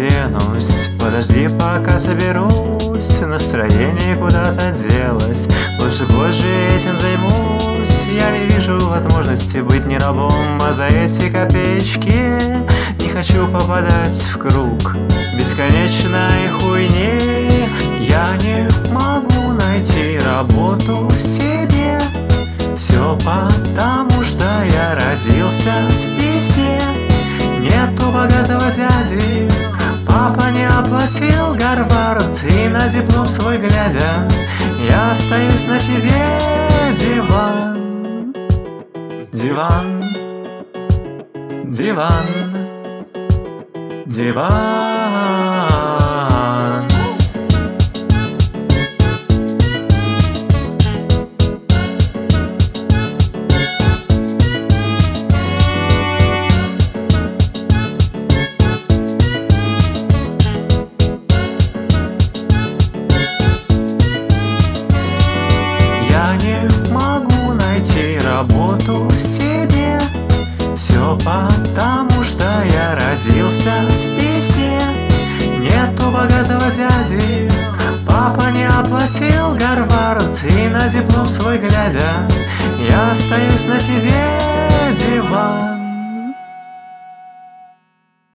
оденусь. Подожди, пока соберусь, настроение куда-то делось. Лучше позже этим займусь. Я не вижу возможности быть не рабом, а за эти копеечки не хочу попадать в круг бесконечной хуйни. Я не могу найти работу себе, все потому, что я родился в пизде. Нету богатого дяди, папа не оплатил Гарвард, и на диплом свой глядя я остаюсь на тебе, диван, диван, диван, диван. Я не могу найти работу себе, все потому, что я родился в пизде. Нету богатого дяди, папа не оплатил Гарвард, и на диплом свой глядя я остаюсь на тебе, диван.